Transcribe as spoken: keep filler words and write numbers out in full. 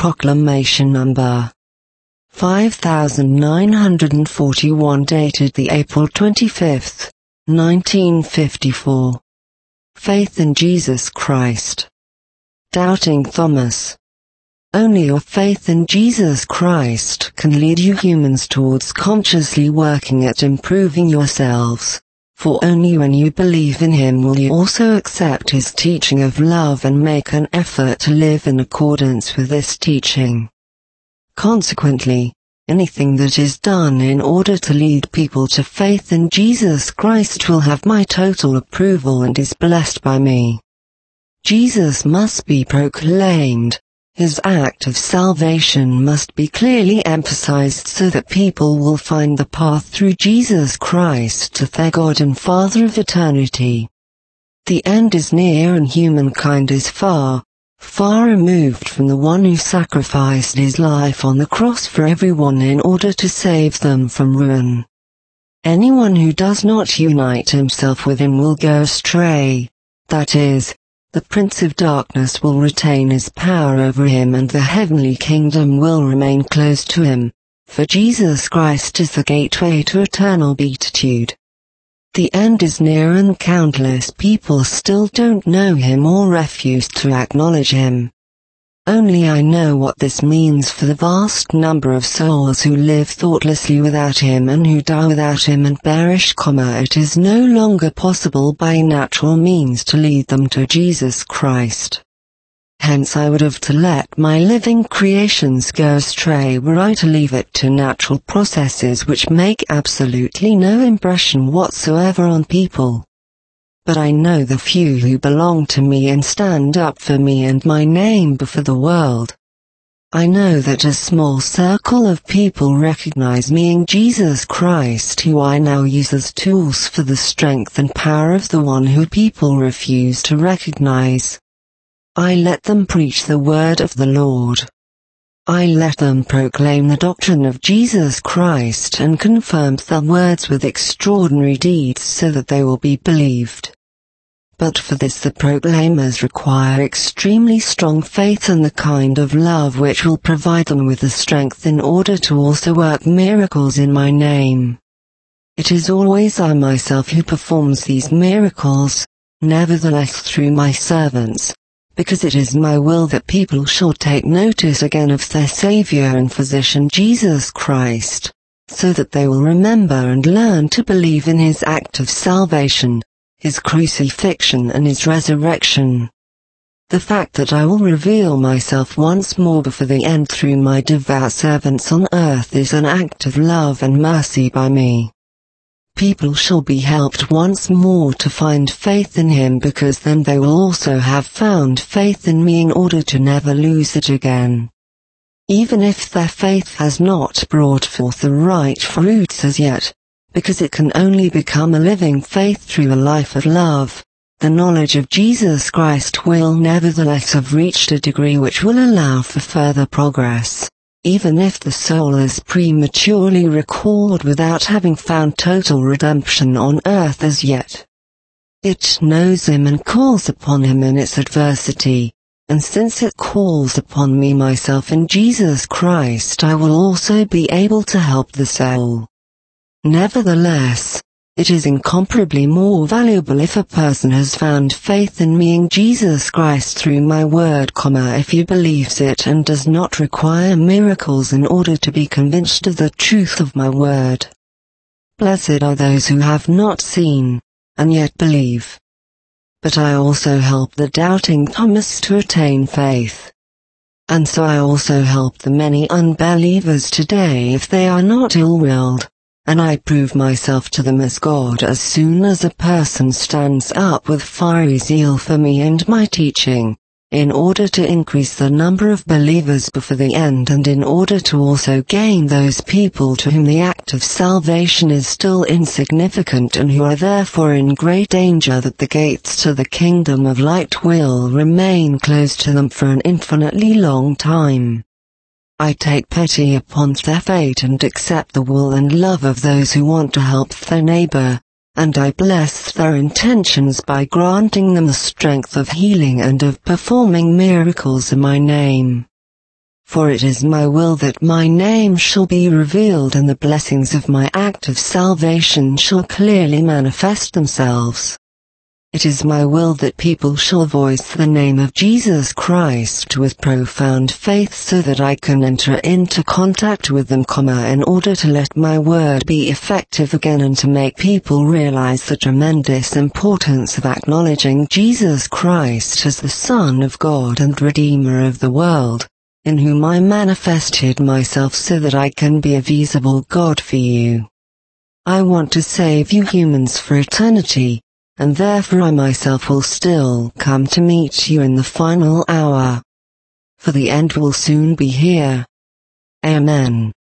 Proclamation number five thousand nine hundred forty-one, dated the April twenty-fifth, nineteen fifty-four. Faith in Jesus Christ. Doubting Thomas. Only your faith in Jesus Christ can lead you humans towards consciously working at improving yourselves, for only when you believe in Him will you also accept His teaching of love and make an effort to live in accordance with this teaching. Consequently, anything that is done in order to lead people to faith in Jesus Christ will have my total approval and is blessed by me. Jesus must be proclaimed. His act of salvation must be clearly emphasized so that people will find the path through Jesus Christ to their God and Father of eternity. The end is near and humankind is far, far removed from the one who sacrificed his life on the cross for everyone in order to save them from ruin. Anyone who does not unite himself with him will go astray, that is, the Prince of Darkness will retain his power over him and the heavenly kingdom will remain closed to him, for Jesus Christ is the gateway to eternal beatitude. The end is near and countless people still don't know Him or refuse to acknowledge Him. Only I know what this means for the vast number of souls who live thoughtlessly without Him and who die without Him and perish. It is no longer possible by natural means to lead them to Jesus Christ. Hence I would have to let my living creations go astray were I to leave it to natural processes which make absolutely no impression whatsoever on people. But I know the few who belong to me and stand up for me and my name before the world. I know that a small circle of people recognize me in Jesus Christ, who I now use as tools for the strength and power of the one who people refuse to recognize. I let them preach the word of the Lord. I let them proclaim the doctrine of Jesus Christ and confirm their words with extraordinary deeds so that they will be believed. But for this the proclaimers require extremely strong faith and the kind of love which will provide them with the strength in order to also work miracles in my name. It is always I myself who performs these miracles, nevertheless through my servants, because it is my will that people shall take notice again of their Savior and Physician Jesus Christ, so that they will remember and learn to believe in His act of salvation, His crucifixion and His resurrection. The fact that I will reveal myself once more before the end through my devout servants on earth is an act of love and mercy by me. People shall be helped once more to find faith in Him, because then they will also have found faith in me in order to never lose it again. Even if their faith has not brought forth the right fruits as yet, because it can only become a living faith through a life of love, the knowledge of Jesus Christ will nevertheless have reached a degree which will allow for further progress, even if the soul is prematurely recalled without having found total redemption on earth as yet. It knows Him and calls upon Him in its adversity, and since it calls upon me myself in Jesus Christ, I will also be able to help the soul. Nevertheless, it is incomparably more valuable if a person has found faith in me in Jesus Christ through my word, if he believes it and does not require miracles in order to be convinced of the truth of my word. Blessed are those who have not seen, and yet believe. But I also help the doubting Thomas to attain faith. And so I also help the many unbelievers today if they are not ill-willed. And I prove myself to them as God as soon as a person stands up with fiery zeal for me and my teaching, in order to increase the number of believers before the end and in order to also gain those people to whom the act of salvation is still insignificant and who are therefore in great danger that the gates to the kingdom of light will remain closed to them for an infinitely long time. I take pity upon their fate and accept the will and love of those who want to help their neighbor, and I bless their intentions by granting them the strength of healing and of performing miracles in my name. For it is my will that my name shall be revealed and the blessings of my act of salvation shall clearly manifest themselves. It is my will that people shall voice the name of Jesus Christ with profound faith so that I can enter into contact with them, in order to let my word be effective again and to make people realize the tremendous importance of acknowledging Jesus Christ as the Son of God and Redeemer of the world, in whom I manifested myself so that I can be a visible God for you. I want to save you humans for eternity, and therefore I myself will still come to meet you in the final hour. For the end will soon be here. Amen.